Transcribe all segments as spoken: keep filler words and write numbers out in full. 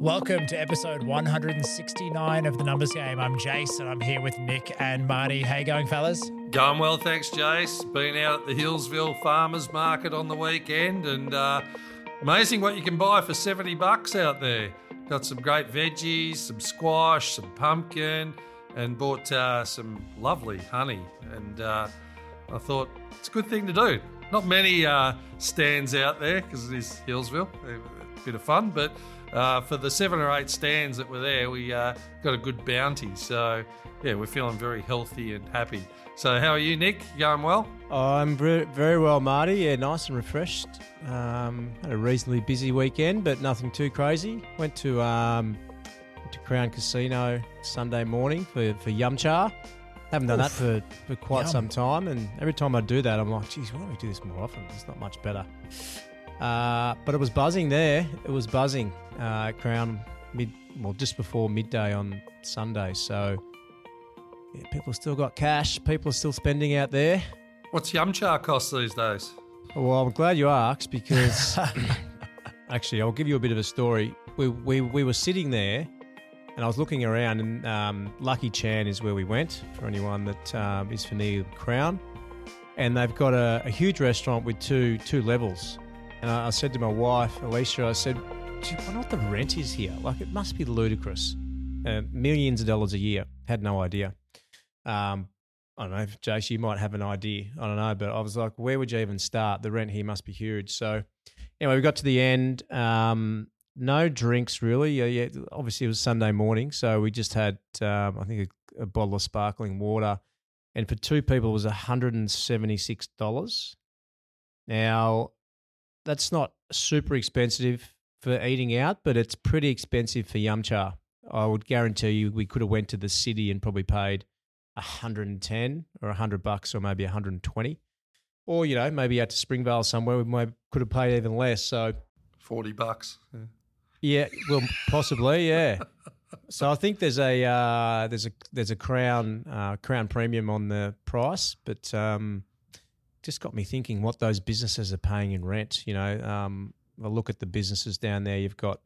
Welcome to episode one hundred sixty-nine of The Numbers Game. I'm Jace and I'm here with Nick and Marty. How you going, fellas? Going well, thanks, Jace. Been out at the Hillsville Farmers Market on the weekend and uh, amazing what you can buy for seventy bucks out there. Got some great veggies, some squash, some pumpkin, and bought uh, some lovely honey. And uh, I thought it's a good thing to do. Not many uh, stands out there because it is Hillsville. A bit of fun, but uh, for the seven or eight stands that were there, we uh, got a good bounty. So, yeah, we're feeling very healthy and happy. So how are you, Nick? You going well? I'm very, very well, Marty. Yeah, nice and refreshed. Um, had a reasonably busy weekend, but nothing too crazy. Went to um, went to Crown Casino Sunday morning for, for Yum Cha. Haven't done Oof. that for, for quite Yum. some time, and every time I do that, I'm like, geez, why don't we do this more often? It's not much better. Uh, but it was buzzing there. It was buzzing uh, at Crown mid, well, just before midday on Sunday. So yeah, people still got cash. People are still spending out there. What's Yum Cha cost these days? Well, I'm glad you asked because actually, I'll give you a bit of a story. We we we were sitting there, and I was looking around, and um, Lucky Chan is where we went. For anyone that um, is familiar with Crown, and they've got a, a huge restaurant with two two levels. And I, I said to my wife, Alicia, I said, gee, I wonder what the rent is here. Like, it must be ludicrous. Uh, millions of dollars a year. Had no idea. Um, I don't know, Jace, you might have an idea. I don't know, but I was like, where would you even start? The rent here must be huge. So anyway, we got to the end. Um, no drinks really. Yeah, yeah, obviously it was Sunday morning, so we just had, um, I think, a, a bottle of sparkling water. And for two people, it was one hundred seventy-six dollars. Now, that's not super expensive for eating out, but it's pretty expensive for Yum Cha. I would guarantee you we could have went to the city and probably paid one hundred ten or one hundred bucks or maybe one hundred twenty. Or, you know, maybe out to Springvale somewhere, we might, could have paid even less. So forty bucks. Yeah, yeah well, possibly, yeah. So I think there's a uh, there's a there's a Crown uh, Crown premium on the price, but um, just got me thinking what those businesses are paying in rent. You know, um, I look at the businesses down there. You've got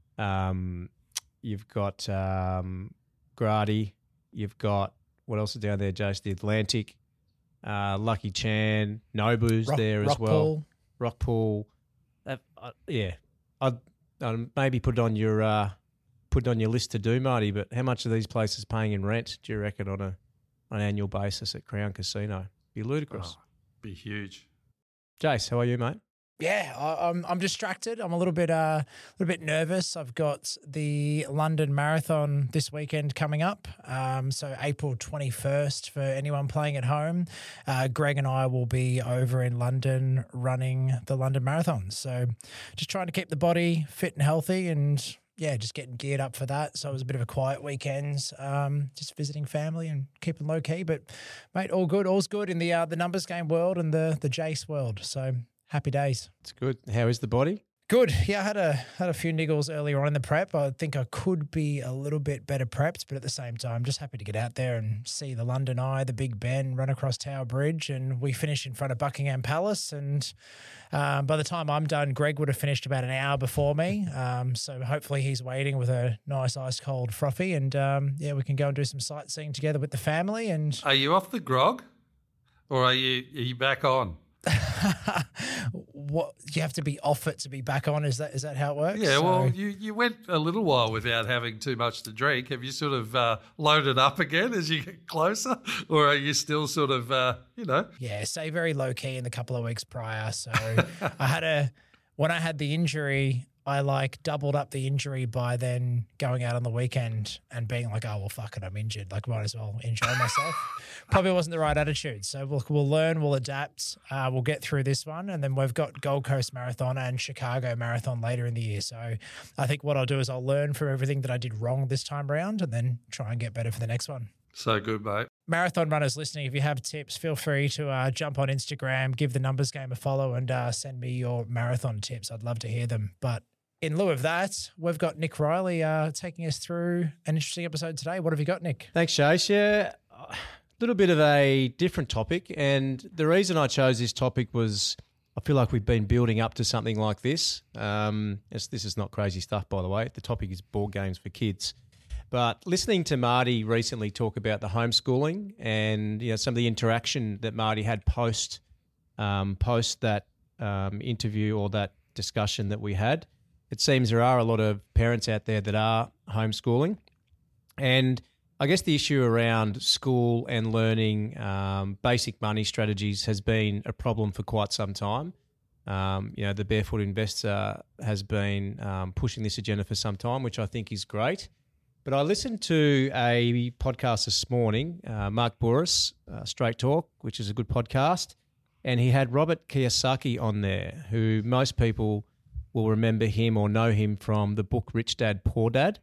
um, you've got um, Grady. You've got what else is down there, Jace? The Atlantic, uh, Lucky Chan, Nobu's Rock, there as Rock well. Pool. Rockpool. Uh, uh, yeah, I'd, I'd maybe put it on your uh, put it on your list to do, Marty. But how much are these places paying in rent? Do you reckon on a on an annual basis at Crown Casino? Be ludicrous. Oh, be huge. Jace, how are you, mate? Yeah, I, I'm I'm distracted. I'm a little bit uh, a little bit nervous. I've got the London Marathon this weekend coming up. Um, so April twenty-first for anyone playing at home. Uh, Greg and I will be over in London running the London Marathon. So just trying to keep the body fit and healthy, and yeah, just getting geared up for that. So it was a bit of a quiet weekend, um, just visiting family and keeping low key. But mate, all good, all's good in the uh, the numbers game world and the the Jace world. So. Happy days. It's good. How is the body? Good. Yeah, I had a had a few niggles earlier on in the prep. I think I could be a little bit better prepped, but at the same time, just happy to get out there and see the London Eye, the Big Ben, run across Tower Bridge, and we finish in front of Buckingham Palace. And um, by the time I'm done, Greg would have finished about an hour before me. Um, so hopefully he's waiting with a nice ice cold frothy, and um, yeah, we can go and do some sightseeing together with the family. And are you off the grog, or are you are you back on? What you have to be off it to be back on? Is that is that how it works? Yeah, so, well, you, you went a little while without having too much to drink. Have you sort of uh, loaded up again as you get closer, or are you still sort of, uh, you know? Yeah, stay very low key in the couple of weeks prior. So I had a when I had the injury, I like doubled up the injury by then going out on the weekend and being like, oh, well, fuck it, I'm injured. Like, might as well enjoy myself. Probably wasn't the right attitude. So we'll, we'll learn, we'll adapt, uh, we'll get through this one. And then we've got Gold Coast Marathon and Chicago Marathon later in the year. So I think what I'll do is I'll learn from everything that I did wrong this time around and then try and get better for the next one. So good, mate. Marathon runners listening, if you have tips, feel free to uh, jump on Instagram, give the Numbers Game a follow and uh, send me your marathon tips. I'd love to hear them. But in lieu of that, we've got Nick Riley uh, taking us through an interesting episode today. What have you got, Nick? Thanks, Jace. Yeah, a little bit of a different topic. And the reason I chose this topic was I feel like we've been building up to something like this. Um, it's, this is not crazy stuff, by the way. The topic is board games for kids. But listening to Marty recently talk about the homeschooling and you know some of the interaction that Marty had post um, post that um, interview or that discussion that we had, it seems there are a lot of parents out there that are homeschooling. And I guess the issue around school and learning um, basic money strategies has been a problem for quite some time. Um, you know, the Barefoot Investor has been um, pushing this agenda for some time, which I think is great. But I listened to a podcast this morning, uh, Mark Bouris, uh, Straight Talk, which is a good podcast, and he had Robert Kiyosaki on there, who most people will remember him or know him from the book Rich Dad, Poor Dad,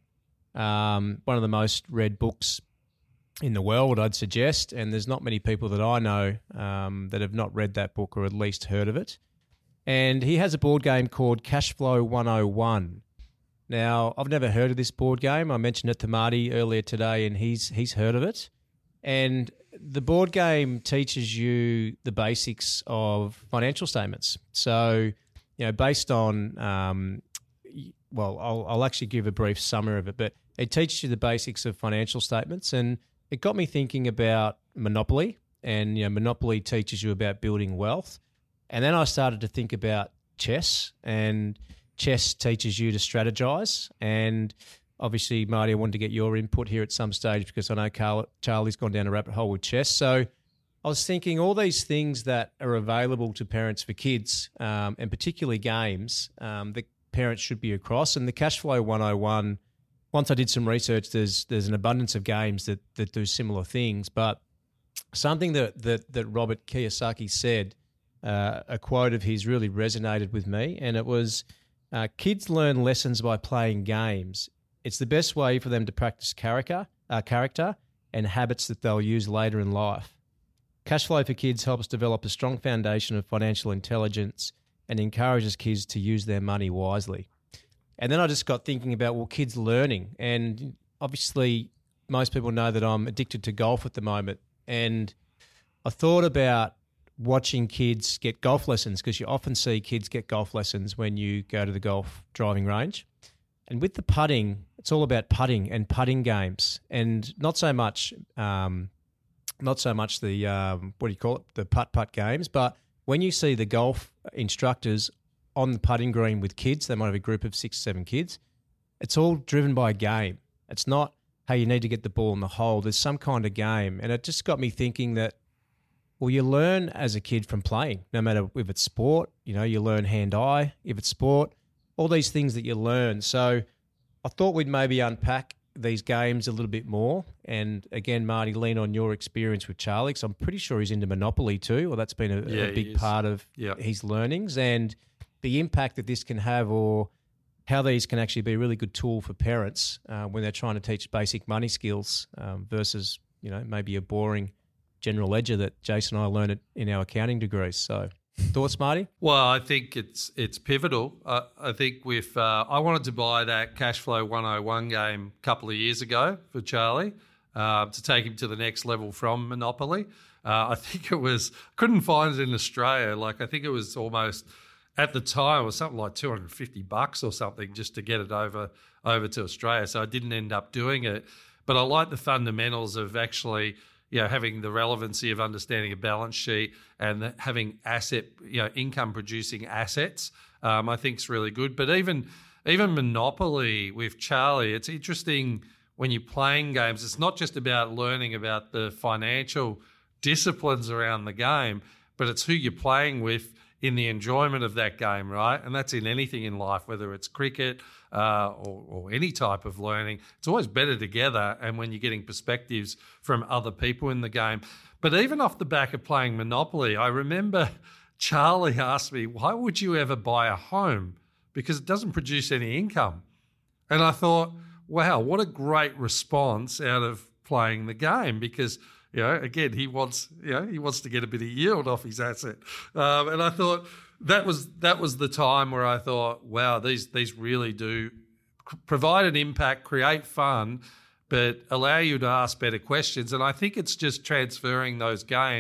um, one of the most read books in the world, I'd suggest, and there's not many people that I know um, that have not read that book or at least heard of it. And he has a board game called Cashflow one oh one. Now, I've never heard of this board game. I mentioned it to Marty earlier today, and he's he's heard of it. And the board game teaches you the basics of financial statements. So, you know, based on, um, well, I'll, I'll actually give a brief summary of it, but it teaches you the basics of financial statements. And it got me thinking about Monopoly, and, you know, Monopoly teaches you about building wealth. And then I started to think about chess, and chess teaches you to strategize. And obviously, Marty, I wanted to get your input here at some stage because I know Carl, Charlie's gone down a rabbit hole with chess. So I was thinking all these things that are available to parents for kids, um, and particularly games, um, that parents should be across. And the Cashflow one oh one, once I did some research, there's there's an abundance of games that that do similar things. But something that that, that Robert Kiyosaki said, uh, a quote of his really resonated with me, and it was, Uh, kids learn lessons by playing games. It's the best way for them to practice character, uh, character and habits that they'll use later in life. Cashflow for Kids helps develop a strong foundation of financial intelligence and encourages kids to use their money wisely. And then I just got thinking about, well, kids learning. And obviously, most people know that I'm addicted to golf at the moment. And I thought about watching kids get golf lessons, because you often see kids get golf lessons when you go to the golf driving range. And with the putting, it's all about putting and putting games, and not so much, um, not so much the um, what do you call it, the putt putt games. But when you see the golf instructors on the putting green with kids, they might have a group of six, seven kids. It's all driven by a game. It's not, hey, you need to get the ball in the hole. There's some kind of game, and it just got me thinking that, well, you learn as a kid from playing, no matter if it's sport, you know, you learn hand-eye, if it's sport, all these things that you learn. So I thought we'd maybe unpack these games a little bit more. And again, Marty, lean on your experience with Charlie, because I'm pretty sure he's into Monopoly too, or that's been a, yeah, a big part of yep. his learnings, and the impact that this can have, or how these can actually be a really good tool for parents uh, when they're trying to teach basic money skills um, versus, you know, maybe a boring general ledger that Jason and I learned in our accounting degrees. So, thoughts, Marty? Well, I think it's it's pivotal. Uh, I think with uh, I wanted to buy that Cashflow one oh one game a couple of years ago for Charlie uh, to take him to the next level from Monopoly. Uh, I think it was couldn't find it in Australia. Like I think it was almost at the time it was something like two hundred fifty bucks or something just to get it over over to Australia. So I didn't end up doing it. But I like the fundamentals of actually, you know, having the relevancy of understanding a balance sheet and having asset, you know, income producing assets, um, I think is really good. But even even Monopoly with Charlie, it's interesting when you're playing games. It's not just about learning about the financial disciplines around the game, but it's who you're playing with in the enjoyment of that game, right? And that's in anything in life, whether it's cricket uh, or, or any type of learning. It's always better together, and when you're getting perspectives from other people in the game. But even off the back of playing Monopoly, I remember Charlie asked me, why would you ever buy a home? Because it doesn't produce any income. And I thought, wow, what a great response out of playing the game, because you know, again, he wants, you know, he wants to get a bit of yield off his asset, um, and I thought that was that was the time where I thought, wow, these these really do provide an impact, create fun, but allow you to ask better questions. And I think it's just transferring those games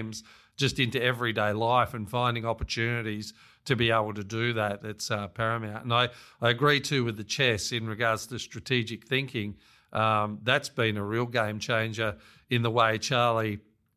just into everyday life and finding opportunities to be able to do that. It's uh, paramount. And I, I agree too with the chess in regards to strategic thinking. Um, that's been a real game changer in the way Charlie,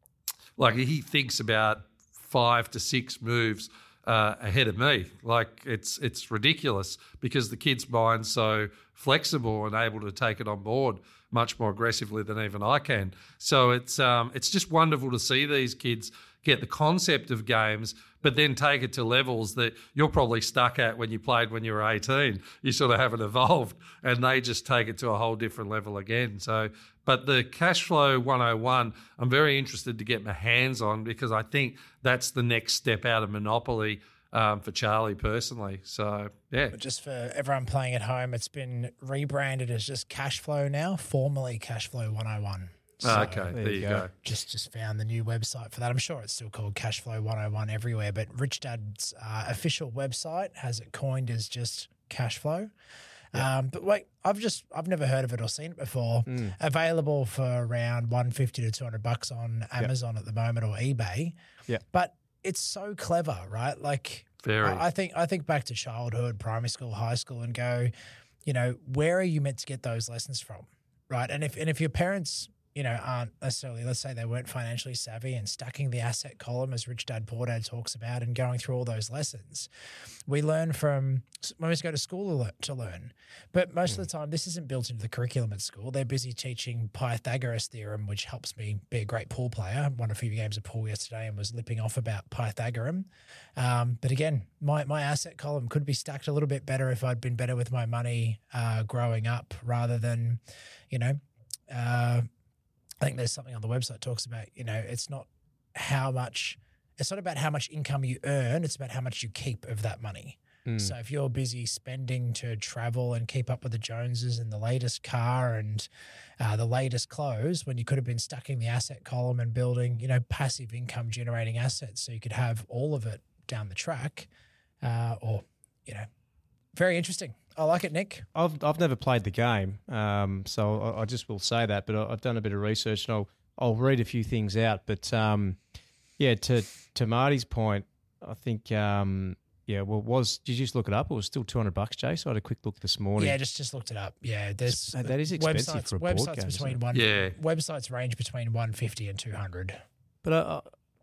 like he thinks about five to six moves uh, ahead of me. Like it's it's ridiculous because the kid's mind's so flexible and able to take it on board much more aggressively than even I can. So it's um, it's just wonderful to see these kids get the concept of games, but then take it to levels that you're probably stuck at when you played when you were eighteen. You sort of haven't evolved, and they just take it to a whole different level again. So, but the Cashflow one oh one, I'm very interested to get my hands on because I think that's the next step out of Monopoly um, for Charlie personally. So, yeah. But just for everyone playing at home, it's been rebranded as just Cashflow now, formerly Cashflow one oh one. So okay, there, there you go. go. Just just found the new website for that. I'm sure it's still called Cashflow one oh one everywhere, but Rich Dad's uh, official website has it coined as just Cashflow. Yeah. Um, but wait, I've just I've never heard of it or seen it before. Mm. Available for around one hundred fifty to two hundred bucks on Amazon yep. at the moment or eBay. Yeah, but it's so clever, right? Like, Very. I, I think I think back to childhood, primary school, high school, and go, you know, where are you meant to get those lessons from, right? And if and if your parents, you know, aren't necessarily, let's say they weren't financially savvy and stacking the asset column as Rich Dad Poor Dad talks about and going through all those lessons. We learn from, when we go to school to learn. But most mm. of the time, this isn't built into the curriculum at school. They're busy teaching Pythagoras theorem, which helps me be a great pool player. I won a few games of pool yesterday and was lipping off about Pythagorean. Um, but again, my, my asset column could be stacked a little bit better if I'd been better with my money uh, growing up rather than, you know, uh, I think there's something on the website that talks about, you know, it's not how much, it's not about how much income you earn, it's about how much you keep of that money. Mm. So if you're busy spending to travel and keep up with the Joneses and the latest car and uh, the latest clothes, when you could have been stacking the asset column and building, you know, passive income generating assets so you could have all of it down the track uh, or, you know, very interesting. I like it, Nick. I've I've never played the game, um, so I, I just will say that. But I've done a bit of research, and I'll I'll read a few things out. But um, yeah, to to Marty's point, I think um, yeah, well, was did you just look it up? It was still two hundred bucks, Jay. So I had a quick look this morning. Yeah, just just looked it up. Yeah, there's that is expensive websites, for a board websites game. Between one, yeah, websites range between one fifty and two hundred. But uh,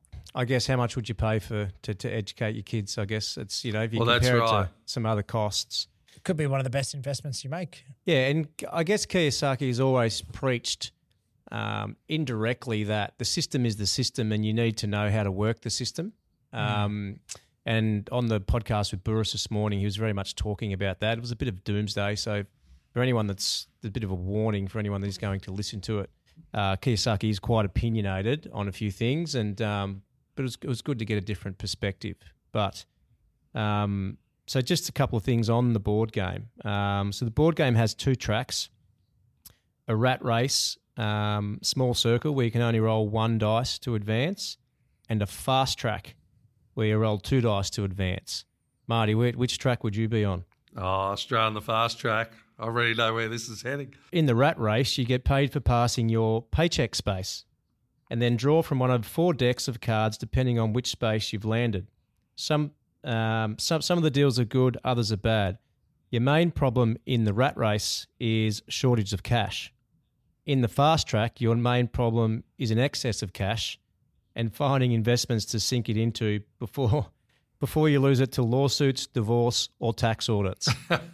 I guess how much would you pay for to, to educate your kids? I guess it's, you know, if you well, compare that's right. it to some other costs. Could be one of the best investments you make. Yeah, and I guess Kiyosaki has always preached um, indirectly that the system is the system and you need to know how to work the system. Um, mm. And on the podcast with Burris this morning, he was very much talking about that. It was a bit of doomsday. So for anyone that's a bit of a warning for anyone that's going to listen to it, uh, Kiyosaki is quite opinionated on a few things, and um, but it was, it was good to get a different perspective. But um, so just a couple of things on the board game. Um, so the board game has two tracks: a rat race, um, small circle where you can only roll one dice to advance, and a fast track where you roll two dice to advance. Marty, which track would you be on? Oh, straight on the fast track. I already know where this is heading. In the rat race, you get paid for passing your paycheck space and then draw from one of four decks of cards depending on which space you've landed. Some um, some some of the deals are good, others are bad. Your main problem in the rat race is shortage of cash. In the fast track, your main problem is an excess of cash and finding investments to sink it into before before you lose it to lawsuits, divorce, or tax audits.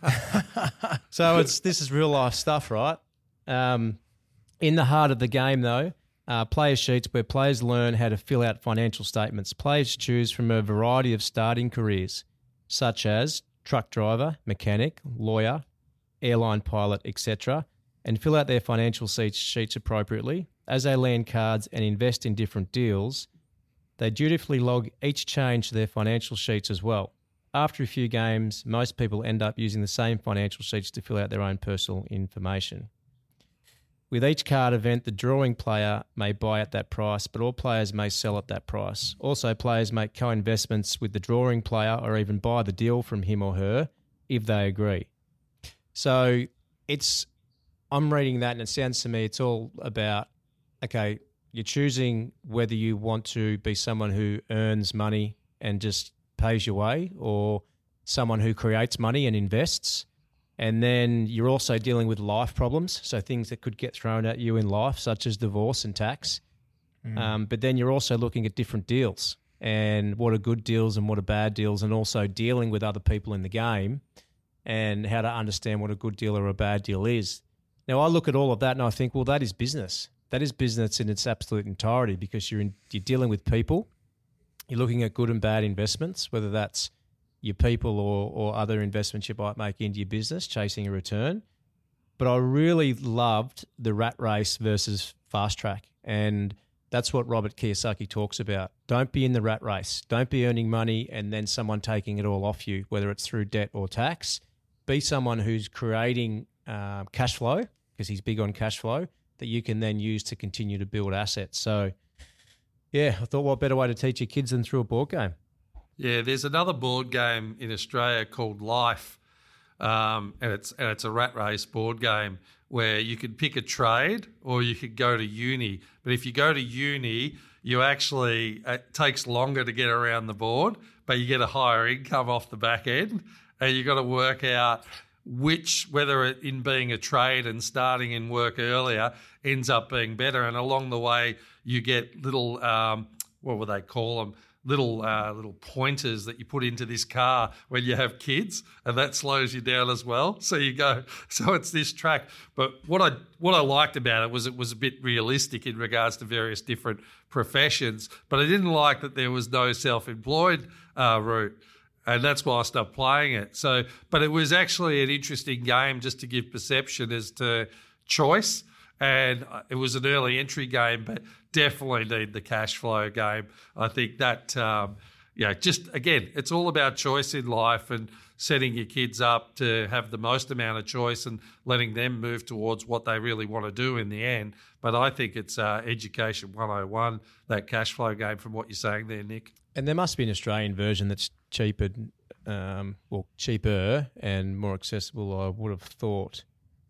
So it's this is real life stuff, right? Um, in the heart of the game, though, uh, player sheets where players learn how to fill out financial statements. Players choose from a variety of starting careers, such as truck driver, mechanic, lawyer, airline pilot, et cetera, and fill out their financial sheets appropriately. As they land cards and invest in different deals, they dutifully log each change to their financial sheets as well. After a few games, most people end up using the same financial sheets to fill out their own personal information. With each card event, the drawing player may buy at that price, but all players may sell at that price. Also, players make co-investments with the drawing player or even buy the deal from him or her if they agree. So it's, I'm reading that and it sounds to me it's all about, okay, You're choosing whether you want to be someone who earns money and just pays your way, or someone who creates money and invests. And then you're also dealing with life problems, so things that could get thrown at you in life, such as divorce and tax. Mm. Um, but then you're also looking at different deals and what are good deals and what are bad deals, and also dealing with other people in the game and how to understand what a good deal or a bad deal is. Now, I look at all of that and I think, well, that is business. That is business in its absolute entirety, because you're in, you're dealing with people. You're looking at good and bad investments, whether that's your people or, or other investments you might make into your business, chasing a return. But I really loved the rat race versus fast track. And that's what Robert Kiyosaki talks about. Don't be in the rat race. Don't be earning money and then someone taking it all off you, whether it's through debt or tax. Be someone who's creating uh, cash flow, because he's big on cash flow, that you can then use to continue to build assets. So, yeah, I thought what better way to teach your kids than through a board game. Yeah, there's another board game in Australia called Life, um, and it's and it's a rat race board game where you could pick a trade or you could go to uni. But if you go to uni, you actually it takes longer to get around the board, but you get a higher income off the back end, and you got to work out which, whether it in being a trade and starting in work earlier ends up being better. And along the way, you get little um, what would they call them? little uh, little pointers that you put into this car when you have kids, and that slows you down as well. So you go, so it's this track. But what I what I liked about it was it was a bit realistic in regards to various different professions, but I didn't like that there was no self-employed uh, route. And that's why I stopped playing it. So, but it was actually an interesting game just to give perception as to choice. And it was an early entry game, but definitely need the cash flow game. I think that, um, yeah, just again, it's all about choice in life and setting your kids up to have the most amount of choice and letting them move towards what they really want to do in the end. But I think it's uh, Education one oh one, that cash flow game, from what you're saying there, Nick. And there must be an Australian version that's cheaper, um, well, cheaper and more accessible, I would have thought.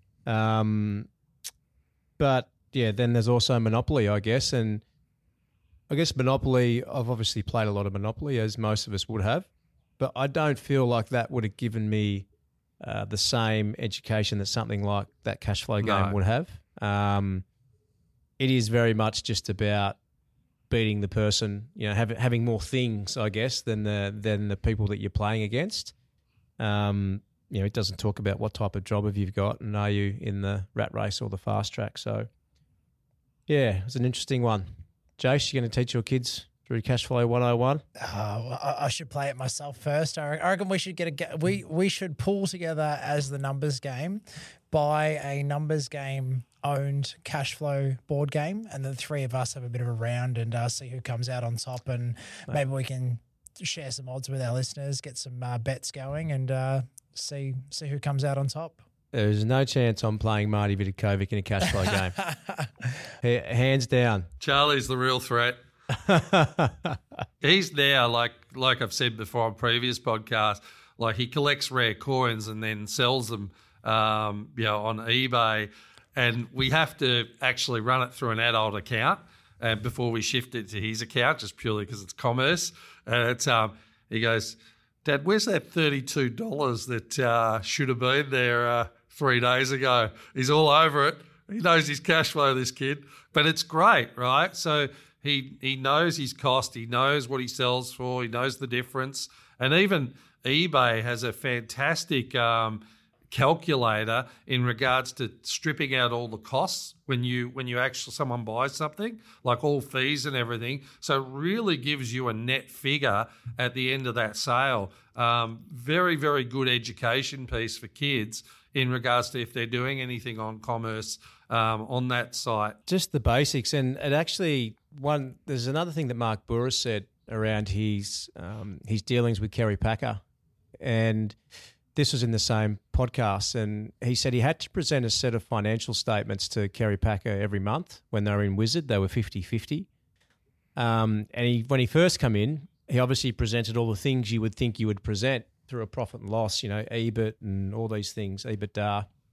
Um, but, yeah, then there's also Monopoly, I guess. And I guess Monopoly, I've obviously played a lot of Monopoly, as most of us would have. But I don't feel like that would have given me uh, the same education that something like that cash flow game No. would have. Um, it is very much just about beating the person, you know, have, having more things, I guess, than the than the people that you're playing against. Um, you know, it doesn't talk about what type of job have you got and are you in the rat race or the fast track. So, yeah, it was an interesting one. Jace, you're going to teach your kids through Cashflow one oh one? Oh, well, I I should play it myself first. I I reckon we should get a ga- we we should pull together as the numbers game, buy a numbers game owned cash flow board game, and the three of us have a bit of a round and uh, see who comes out on top, and maybe we can share some odds with our listeners, get some uh, bets going, and uh, see see who comes out on top. There's no chance I'm playing Marty Vidakovic in a cash flow game. H- hands down. Charlie's the real threat. He's now, like like I've said before on previous podcasts, like he collects rare coins and then sells them, um, you know, on eBay, and we have to actually run it through an adult account uh, before we shift it to his account, just purely because it's commerce. And it's um, he goes, Dad, where's that thirty-two dollars that uh, should have been there uh, three days ago? He's all over it. He knows his cash flow, this kid, but it's great, right? So. He he knows his cost. He knows what he sells for. He knows the difference. And even eBay has a fantastic um, calculator in regards to stripping out all the costs when you when you actually someone buys something, like all fees and everything. So it really gives you a net figure at the end of that sale. Um, very, very good education piece for kids in regards to if they're doing anything on commerce um, on that site. Just the basics. And it actually, one, there's another thing that Mark Burris said around his um, his dealings with Kerry Packer. And this was in the same podcast. And he said he had to present a set of financial statements to Kerry Packer every month when they were in Wizard. They were fifty-fifty. Um, and he, when he first come in, he obviously presented all the things you would think you would present through a profit and loss, you know, E B I T and all these things, EBITDA,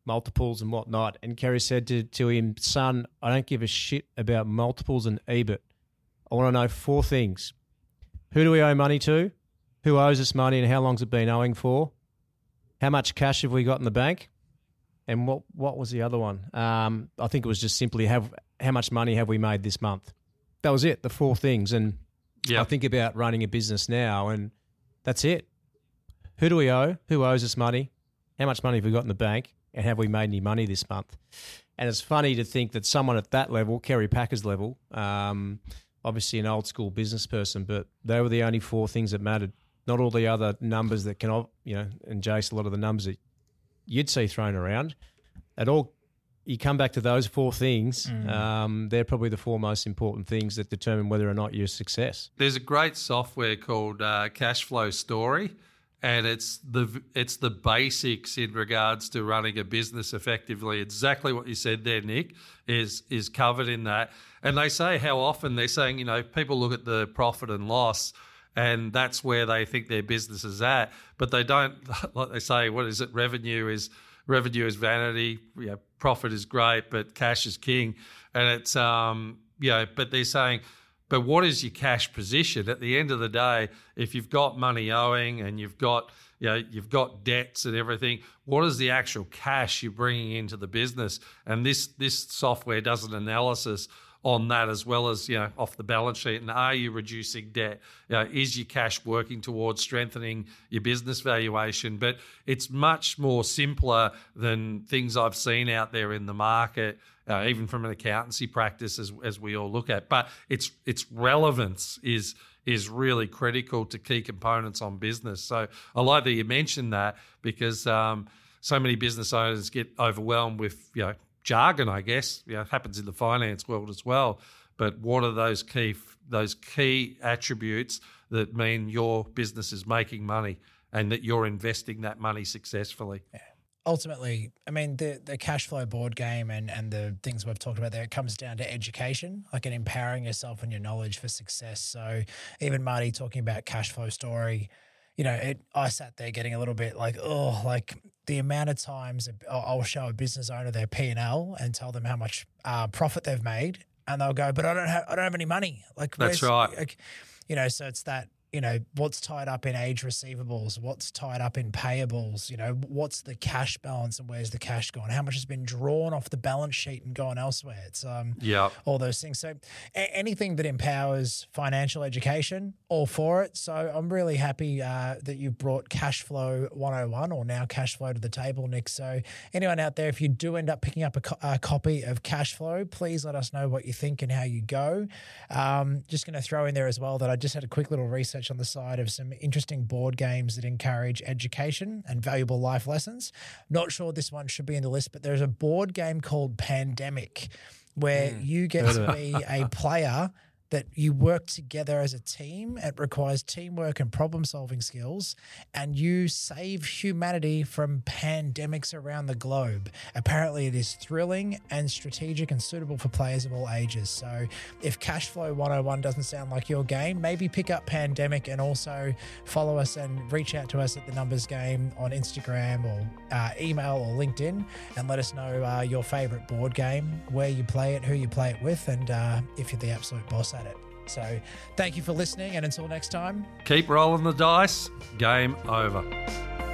multiples and whatnot. And Kerry said to, to him, son, I don't give a shit about multiples and E B I T. I want to know four things. Who do we owe money to? Who owes us money and how long's it been owing for? How much cash have we got in the bank? And what, what was the other one? Um, I think it was just simply have, how much money have we made this month? That was it, the four things. And yep. I think about running a business now and that's it. Who do we owe? Who owes us money? How much money have we got in the bank? And have we made any money this month? And it's funny to think that someone at that level, Kerry Packer's level, um, obviously an old school business person, but they were the only four things that mattered. Not all the other numbers that can, you know, and Jace, a lot of the numbers that you'd see thrown around. At all, you come back to those four things, mm. um, they're probably the four most important things that determine whether or not you're a success. There's a great software called uh, Cashflow Story, and it's the it's the basics in regards to running a business effectively. Exactly what you said there, Nick, is is covered in that. And they say how often they're saying, you know, people look at the profit and loss and that's where they think their business is at, but they don't, like they say, what is it? Revenue is revenue is vanity. You know, profit is great, but cash is king. And it's um, you know, but they're saying, but what is your cash position at the end of the day? If you've got money owing and you've got, you know, you've got debts and everything, what is the actual cash you're bringing into the business? And this this software does an analysis on that as well as, you know, off the balance sheet. And are you reducing debt? You know, is your cash working towards strengthening your business valuation? But it's much more simpler than things I've seen out there in the market, uh, even from an accountancy practice as, as we all look at. But its its relevance is is really critical to key components on business. So I like that you mentioned that because um, so many business owners get overwhelmed with, you know, jargon, I guess. You know, it happens in the finance world as well. But what are those key those key attributes that mean your business is making money and that you're investing that money successfully? Yeah. Ultimately, I mean, the the cash flow board game and, and the things we've talked about there, it comes down to education, like an empowering yourself and your knowledge for success. So even Marty talking about Cash Flow Story, you know, it, I sat there getting a little bit like, oh, like the amount of times I'll show a business owner their P and L and tell them how much uh, profit they've made, and they'll go, but I don't have, I don't have any money. Like, that's right. Like, you know, so it's that, you know, what's tied up in age receivables, what's tied up in payables, you know, what's the cash balance and where's the cash gone? How much has been drawn off the balance sheet and gone elsewhere? It's um, yeah, all those things. So a- anything that empowers financial education, all for it. So I'm really happy uh, that you brought Cashflow one oh one or now Cashflow to the table, Nick. So anyone out there, if you do end up picking up a, co- a copy of Cashflow, please let us know what you think and how you go. Um, just going to throw in there as well that I just had a quick little research on the side of some interesting board games that encourage education and valuable life lessons. Not sure this one should be in the list, but there's a board game called Pandemic where mm. you get to be a player that you work together as a team. It requires teamwork and problem-solving skills, and you save humanity from pandemics around the globe. Apparently, it is thrilling and strategic and suitable for players of all ages. So if Cashflow one oh one doesn't sound like your game, maybe pick up Pandemic and also follow us and reach out to us at The Numbers Game on Instagram or uh, email or LinkedIn and let us know uh, your favourite board game, where you play it, who you play it with, and uh, if you're the absolute boss at it. So thank you for listening, and until next time, keep rolling the dice. Game over.